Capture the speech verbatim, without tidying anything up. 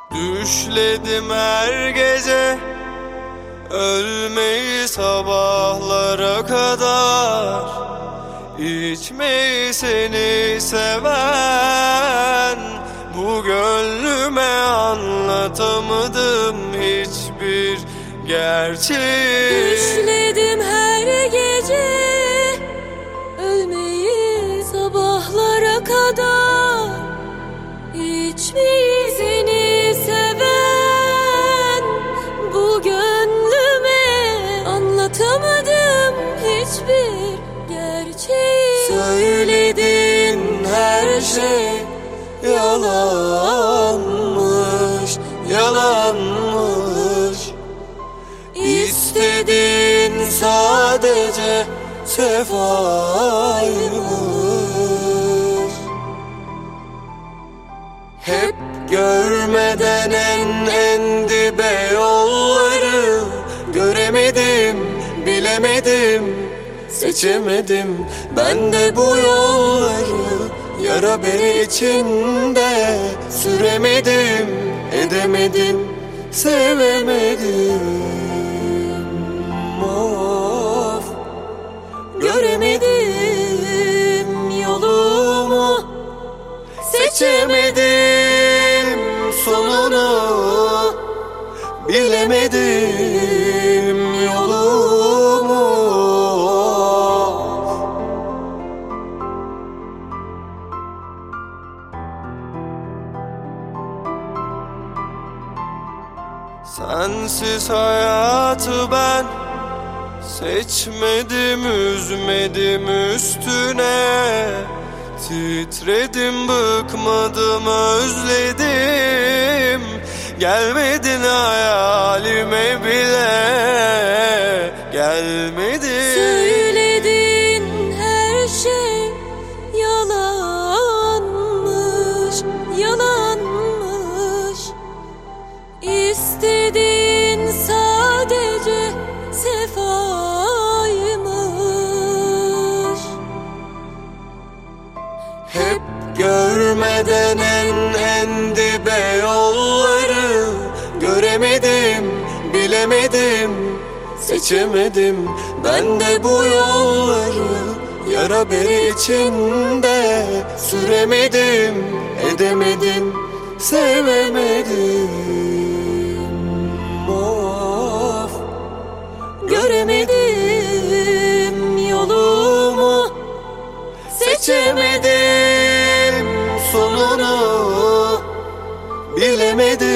Düşledim her gece, ölmeyi sabahlara kadar, içmeyi seni seven bu gönlüme anlatamadım hiçbir gerçeği. Düşledim her gece, ölmeyi sabahlara kadar, içmeyi seni seven bu gönlüme anlatamadım hiçbir gerçeği. Söyledin her şey yalanmış, yalanmış. İstedin sadece sefaymış. Hep görmeden en en dibe yolları göremedim, bilemedim, seçemedim ben de bu yolları. Yara bere içinde süremedim, edemedim, sevemedim. Of, göremedim yolumu, seçemedim sonunu, bilemedim yolumu. Sensiz hayatı ben seçmedim, üzmedim üstüne. Titredim, bıkmadım, özledim. Gelmedin hayalime bile, gelmedin. Söyledin her şey yalanmış, yalanmış. İstedin sadece sefaymış. Hep görmeden en en dibe yolları göremedim, bilemedim, seçemedim ben de bu yolları. Yara bere içinde süremedim, edemedim, sevemedim. Of, göremedim yolumu, seçemedim sonunu, bilemedim.